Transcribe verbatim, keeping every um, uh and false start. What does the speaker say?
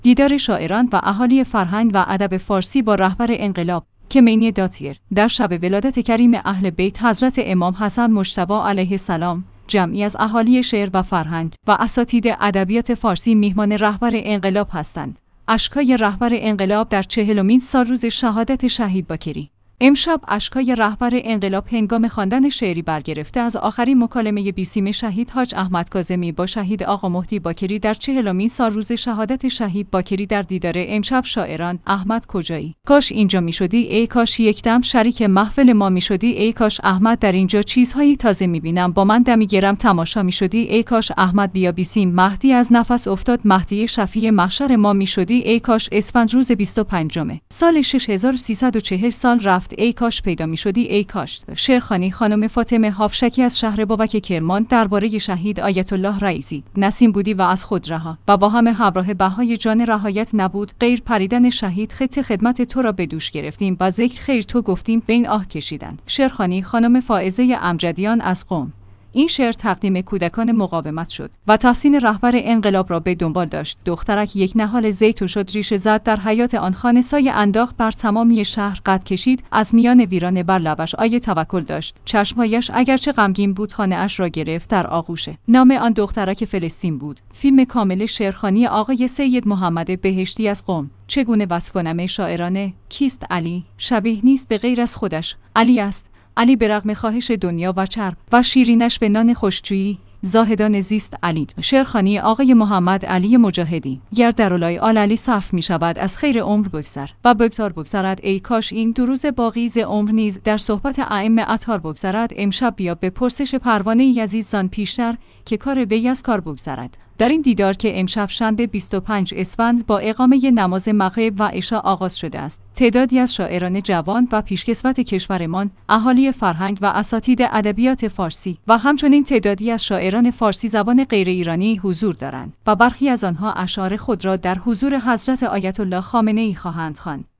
دیدار شاعران و اهالی فرهنگ و ادب فارسی با رهبر انقلاب خمینی داتیر در شب ولادت کریم اهل بیت حضرت امام حسن مجتبی علیه السلام. جمعی از اهالی شعر و فرهنگ و اساتید ادبیات فارسی میهمان رهبر انقلاب هستند. اشکای رهبر انقلاب در چهلمین سال روز شهادت شهید باکری. امشب اشکای رهبر انقلاب هنگام خواندن شعری برگرفته از آخرین مکالمه بیسیم شهید حاج احمد کاظمی با شهید آقا مهدی باکری در چهلمین سال روز شهادت شهید باکری در دیدار امشب شاعران. احمد کجایی؟ کاش اینجا میشدی، ای کاش یکدم شریک محفل ما میشدی، ای کاش احمد در اینجا چیزهایی تازه میبینم با من دمی گرم تماشا میشدی، ای کاش احمد بیا بیسیم مهدی از نفس افتاد، مهدی شفیع محشر ما میشدی، ای کاش اسفند روز بیست و پنجم سال شش هزار و سیصد و چهل سال رفت، ای کاش پیدا می شدی، ای کاش. شعرخوانی خانم فاطمه هافشکی از شهر بابک کرمان درباره شهید آیت الله رئیسی. نسیم بودی و از خود رها و با همه همراه بهای جان رهایت نبود غیر پریدن شهید، خط خدمت تو را به دوش گرفتیم و ذکر خیر تو گفتیم بین آه کشیدند. شعرخوانی خانم فائزه امجدیان از قم. این شعر تقدیم کودکان مقاومت شد و تحسین رهبر انقلاب را به دنبال داشت. دخترک یک نهال زیتون شد، ریشه زد در حیات آن، خانه سایه انداخت بر تمامی شهر، قد کشید از میان ویرانه، بر لبش آیه توکل داشت، چشمهایش اگرچه غمگین بود خانه اش را گرفت در آغوشه. نام آن دخترک فلسطین بود. فیلم کامل شعرخوانی آقای سید محمد بهشتی از قم. چگونه وصف کنم شاعرانه؟ کیست علی؟ شبیه نیست به غیر از خودش. علی است. علی به رغم خواهش دنیا و چرب و شیرینش به نان خوشجویی زاهدان زیست علی. شعرخوانی آقای محمد علی مجاهدی. گر در علای آل علی صرف می شود از خیر عمر بگذر و بگذار بگذرد، ای کاش این دو روز باقی ز عمر نیز در صحبت ائمه اطهار بگذرد. امشب بیا به پرسش پروانه یزید زان پیشتر که کار وی از کار بگذرد. در این دیدار که امشب شنبه بیست و پنج اسفند با اقامه نماز مغرب و عشا آغاز شده است، تعدادی از شاعران جوان و پیشکسوت کشورمان، اهالی فرهنگ و اساتید ادبیات فارسی و همچنین تعدادی از شاعران فارسی زبان غیر ایرانی حضور دارند و برخی از آنها اشعار خود را در حضور حضرت آیت الله خامنه‌ای خواهند خواند.